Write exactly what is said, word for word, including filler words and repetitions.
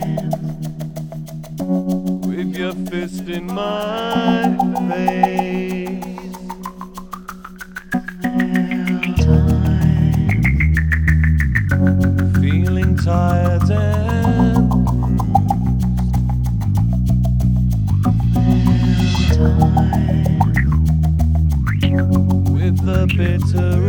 with your fist in my face. Feeling tired and bruised, with the bitter